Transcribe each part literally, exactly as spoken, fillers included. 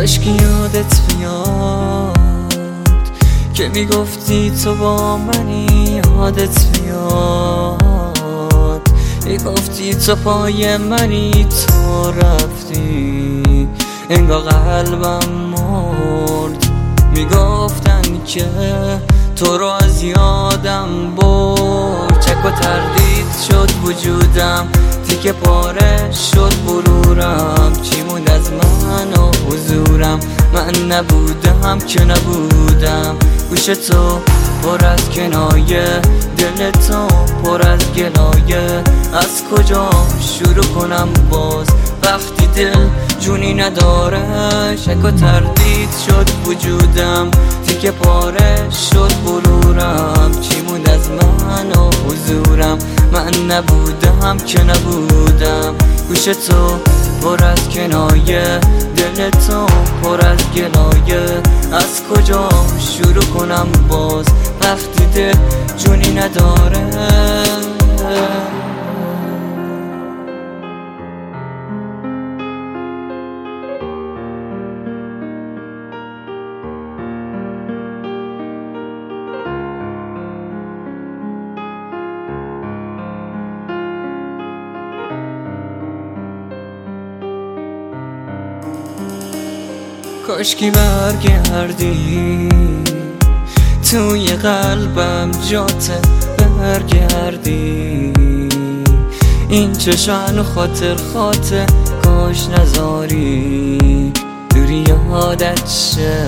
کاش که یادت بیاد که میگفتی تو با منی، یادت بیاد میگفتی تو پای منی، تو رفتی انگار قلبم مرد. میگفتن که تو رو از یادم برد، چک و تردید شد وجودم، تیکه پاره شد غرورم، چی موند از من و حضورم؟ من نبودم که نبودم، گوش تو پر از کنایه، دل تو پر از گلایه، از کجا شروع کنم باز وقتی دل جونی نداره؟ شک و تردید شد وجودم، تیکه پاره شد غرورم، چی موند از من و حضورم؟ من نبودم که نبودم، گوش تو پر از کنایه، دل تو پر از گلایه، از کجا شروع کنم باز وقتی دل جونی نداره؟ کاش که برگردی توی قلبم جات برگردی، این چشم خاطر خاطر کاش نزاری دوری یادت شه،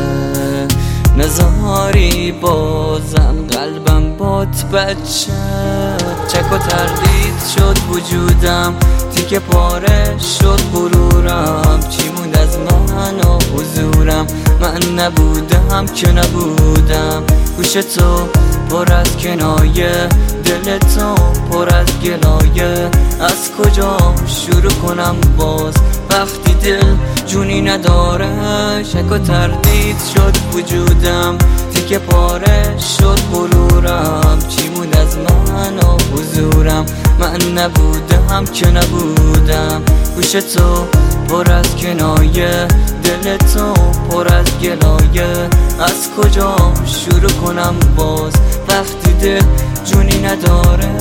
نزاری بازم قلبم بات بچه. چک و تردید شد وجودم، تیکه پاره شد غرورم، چی موند از من و حضورم؟ من نبودم که نبودم، گوش تو پر از کنایه، دل تو پر از گلایه، از کجا شروع کنم باز وقتی دل جونی نداره؟ شک و تردید شد وجودم، تیکه پاره شد غرورم، چی موند از من و حضورم؟ من نبودم که نبودم، گوش تو پر از کنایه، دل تو پر از گلایه، از کجا شروع کنم باز وقتی دل جونی نداره؟